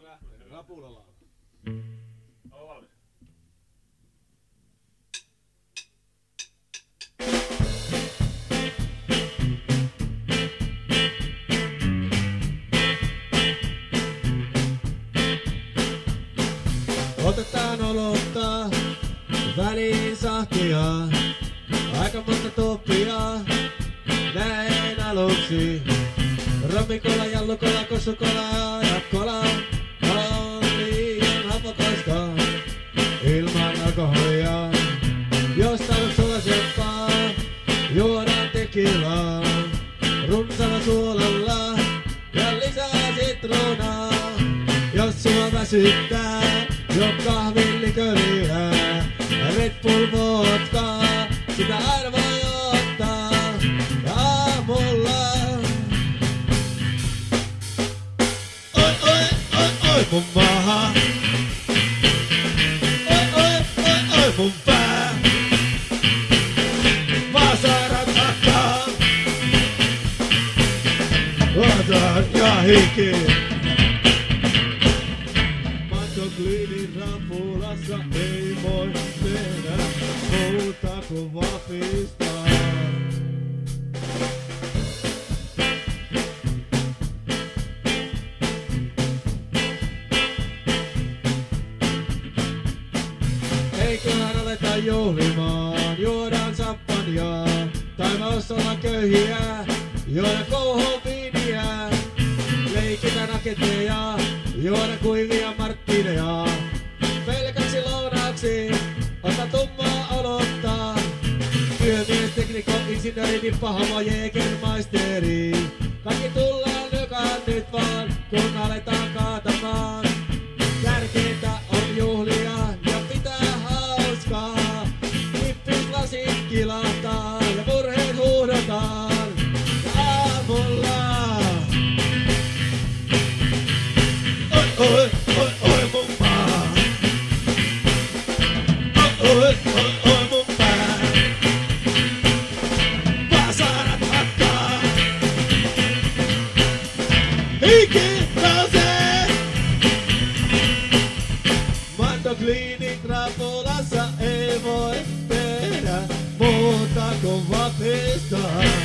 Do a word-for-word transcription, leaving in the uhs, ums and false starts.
lähtee. Rapulalla. On valmis. Otetaan olutta, väliin sahtia, aika monta toppia, näin aluksi. Rammikola, jallukola, kossukola ja kola on liian hapokoista ilman alkoholia. Jos tarvit suosempaa, juodaan tekilaa runsalla suolalla ja lisää sitruunaa. Jos sua väsyttää, jo kahviliköriä, Red Bull vodkaa, sitä aina voi ottaa. Ja aamulla oi, oi, oi, oi mun maha. Oi, oi, oi, oi mun pää. Vasarat hakkaa. Vasar ja hiki. Kliinin rapulassa ei voi tehdä muuta kuin vahvistaa. Eiköhän aleta juhlimaan, juodaan champagnea. Tai vois olla köyhiä, juoda kouhon viiniä. Leikitään raketteja, juoda kuivia marttineja. Pelkäksi lounaaksi, ota tummaa olottaa. Työmies, teknikko, insinööri, nippahamo, jägermaisteri. Kaikki tullaan nykaan nyt vaan, kun aletaan kaatamaan. Tärkeintä on juhlia ja pitää hauskaa. Nippislasit kilahtaa ja murheet huudotaan. Ja aamulla oi, oi, oi mun maa. Oi, oi, oi mun pää. Vasarat hakkaa. Hiki nousee. Mando Kliinin rapulassa ei voi tehdä muuta kuin vahvistaa.